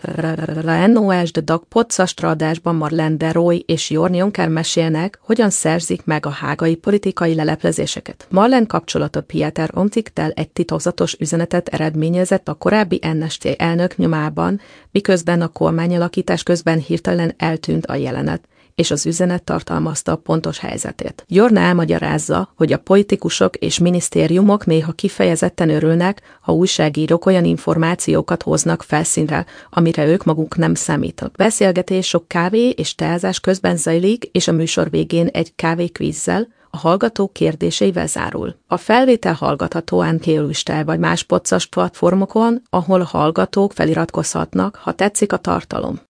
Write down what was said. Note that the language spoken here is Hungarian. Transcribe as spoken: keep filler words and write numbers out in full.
N O S de Dag podcastra adásban Marlene de Roy és Jorn Jonker mesélnek, hogyan szerzik meg a hágai politikai leleplezéseket. Marlene kapcsolata Pieter Omtzigt-tel egy titokzatos üzenetet eredményezett a korábbi N S T elnök nyomában, miközben a kormányalakítás közben hirtelen eltűnt a jelenet, és az üzenet tartalmazta a pontos helyzetét. Jorn elmagyarázza, hogy a politikusok és minisztériumok néha kifejezetten örülnek, ha újságírók olyan információkat hoznak felszínre, amire ők maguk nem számítanak. Beszélgetés sok kávé és teázás közben zajlik, és a műsor végén egy kávékvízzel, a hallgatók kérdéseivel zárul. A felvétel hallgatható Anchor vagy más podcast platformokon, ahol a hallgatók feliratkozhatnak, ha tetszik a tartalom.